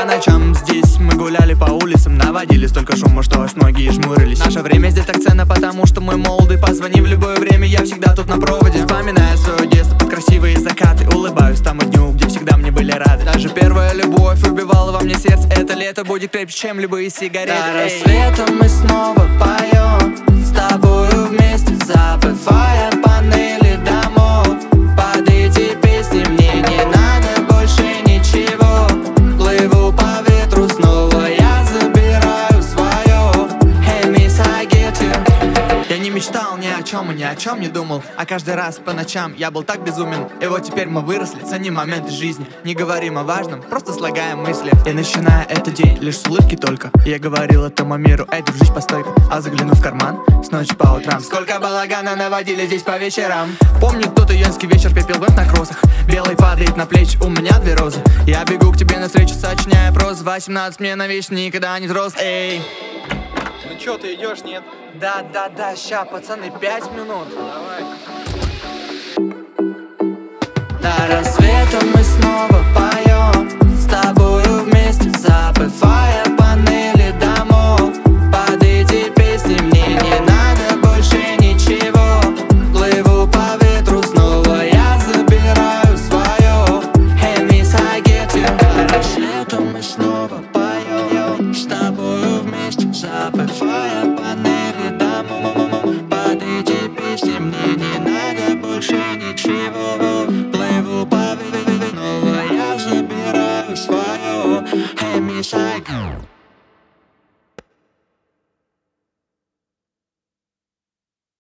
по ночам здесь мы гуляли по улицам, наводили столько шума, что аж многие жмурились. Наше время здесь так ценно, потому что мы молоды. Позвони в любое время, я всегда тут на проводе. Вспоминаю свое детство под красивые закаты, улыбаюсь тому дню, где всегда мне были рады. Даже первая любовь убивала во мне сердце. Это лето будет крепче, чем любые сигареты. До рассвета мы снова поем с тобою вместе, забывая панели домов. Под эти песни мне не надо больше ничего. Плыву по ветру снова, я забираю свое. Hey miss, I get you. Я не мечтал ни о чем и ни о чем не думал, а каждый раз по ночам я был так безумен. И вот теперь мы выросли, ценим моменты жизни, не говорим о важном, просто слагаем мысли. И начиная этот день лишь с улыбки только, я говорил этому миру: эй, дружись, постой-ка. А заглянув в карман, с ночи по утрам сколько балагана наводили здесь по вечерам. Помню тот июньский вечер, пепел вновь на кроссах, белый падает на плечи, у меня две розы. Я бегу к тебе навстречу, сочиняя прозу. 18 мне на вещь никогда не взрос, эй. Ну чё, ты идешь, нет? Да, ща, пацаны, 5 минут. Давай. До рассвета мы снова поем с тобою вместе, забывая панели домов. Под эти песни мне не надо больше ничего. Плыву по ветру снова, я забираю свое. Hey miss, I get you. До рассвета мы снова поем с тобою вместе, забывая панели домов. Под эти песни мне не надо больше ничего. Плыву по ветру снова, я забираю свое. Hey miss, I get you.